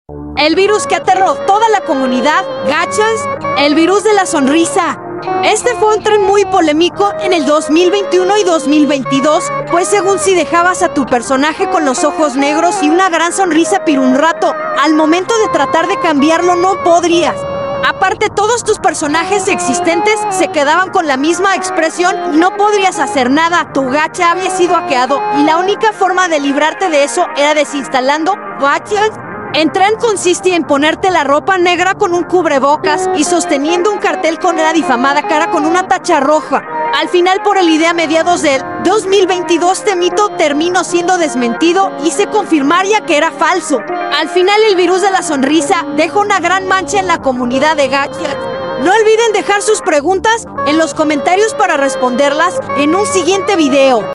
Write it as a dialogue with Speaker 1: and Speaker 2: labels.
Speaker 1: El virus que aterró toda la comunidad, gachas, el virus de la sonrisa. Este fue un tren muy polémico en el 2021 y 2022, pues según si dejabas a tu personaje con los ojos negros y una gran sonrisa por un rato, al momento de tratar de cambiarlo no podrías. Aparte, todos tus personajes existentes se quedaban con la misma expresión y no podrías hacer nada. Tu gacha había sido hackeado y la única forma de librarte de eso era desinstalando gachas. El tren consistía en ponerte la ropa negra con un cubrebocas y sosteniendo un cartel con la difamada cara con una tacha roja. Al final, por el idea a mediados del 2022, este mito terminó siendo desmentido y se confirmaría que era falso. Al final, el virus de la sonrisa dejó una gran mancha en la comunidad de gachas. No olviden dejar sus preguntas en los comentarios para responderlas en un siguiente video.